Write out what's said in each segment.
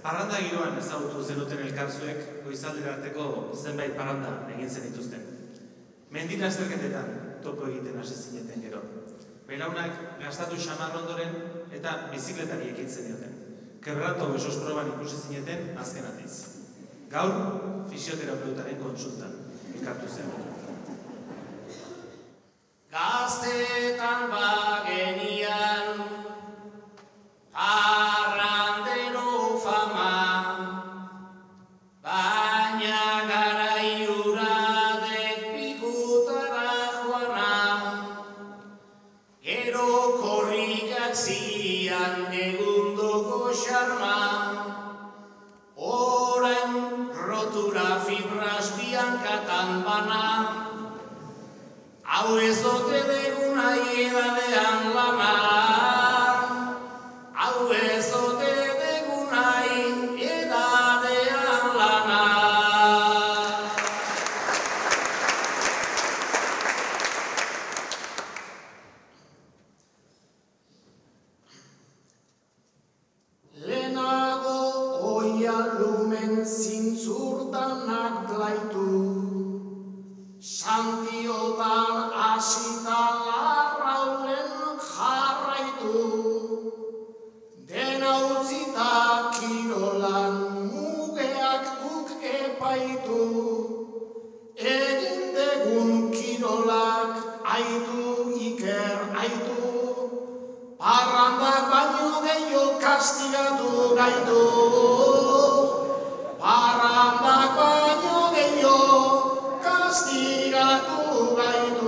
Parranda giroan ezagutu zenuten elkarzuek goizaldera arteko zenbait parranda egin zenituzten. Mendin azterketetan topo egiten hasi zineten gero. Belaunak gastatu xamar ondoren eta bizikletari ekin zenioten. Quebranto besos proban ikusi zineten azken aldiz. Gaur, fisioterapeutaren kontsultan elkartu zen. Gaztetan bagenian parrandero fama, baina garai uradek pikutara joana, gero korrikak zian egundoko xarma, orain rotura fibras biankatan bana, hau ez ote deguna edadean lana, hau ez ote deguna edadean lana. Lehenago oia lumen zintzurdanak blaitu, Santiotan asita larraulen jarraitu, dena utzita kirolan mugeak guk epaitu, egin degun kirolak aitu iker aitu, parrandak baino gehiago kastigatu gaitu, parrandak baino gehiago kastigatu gaitu.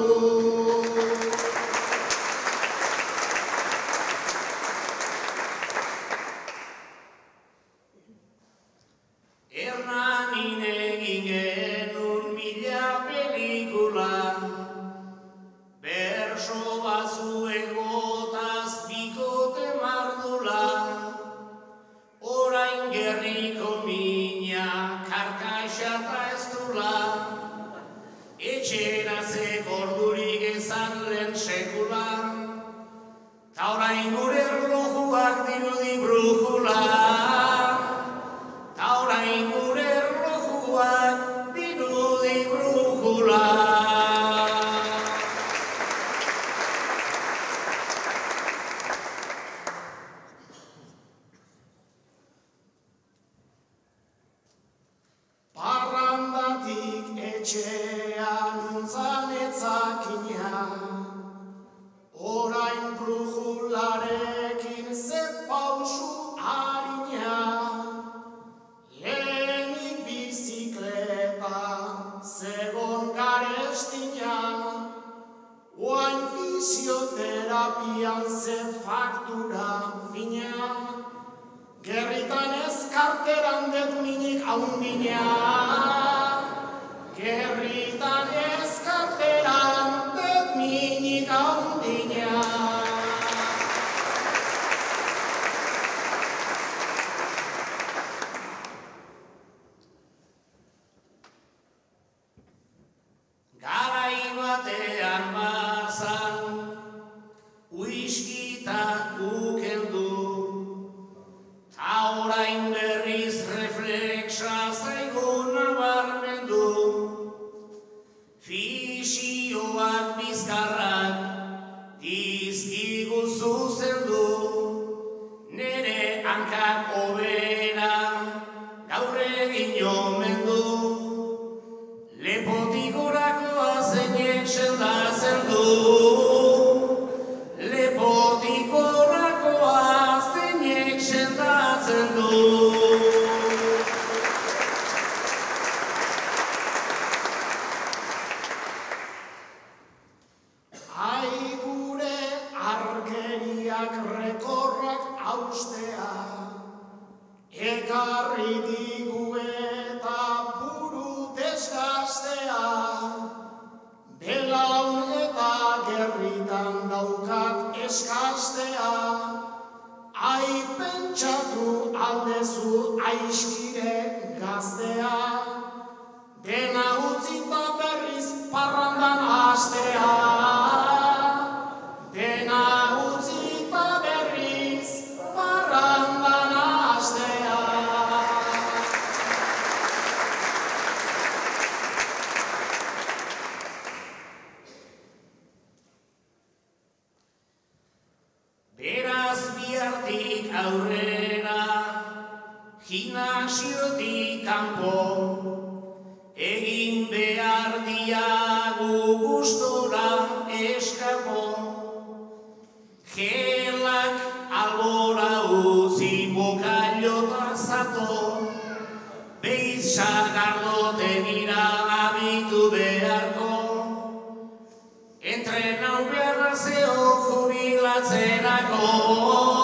Hernanin egin genuen mila pelikula, berso batzuek botaz bikote mardula, orain gerriko mina karkaxata ez dula, etxeratze gordurik ezan lehen sekula, ta orain gure erlojuak dirudi brujula, ta orain gure erlojuak dirudi brujula. Parrandatik etxean untzan etzakina, orain brujularekin ze pausu harina, lehenik bizikleta zegon garestina, oain fisioterapian ze faktura fina, gerritan ez karteran dut minik haundina, gerritan ez karteran dut minik haundina. Garai batean bazan, uiskitak ukendu, ta orain berriz reflexa zaigu nabarmendu, fisioak bizkarrak dizkigu zuzendu, nere hankak hobera gaur egin omen du, lepotik orakoa zeinek sendatzen du, lepotik orakoa zeinek sendatzen du. Ai gure arkeriak rekorrak haustea, ekarri digu eta buru desgaztea, belaun eta gerritan daukat eskaztea, ai pentsatu aldezu aiskire gaztea, dena utzita berriz parrandan hastea, dena utzita berriz parrandan hastea. Gimnasiotik kanpo, egin behar diagu gustora eskapo. Gelak albora utzi bokailota zato, behiz sagardoten abitu beharko. Entrenau beharra zeo jubilatzerako.